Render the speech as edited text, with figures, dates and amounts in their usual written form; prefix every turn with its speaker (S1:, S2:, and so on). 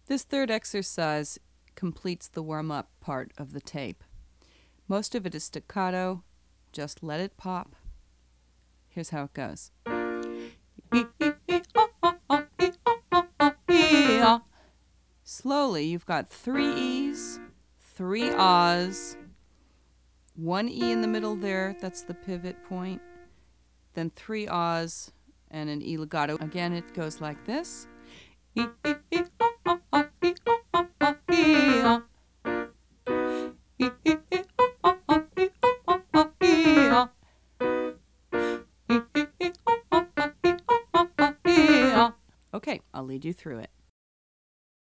S1: This third exercise completes the warm-up part of the tape. Most of it is staccato. Just let it pop. Here's how it goes. Slowly, you've got 3 E's, 3 Ahs, 1 E in the middle there, that's the pivot point, then 3 Ahs and an E legato. Again, it goes like this. Okay, I'll lead you through it.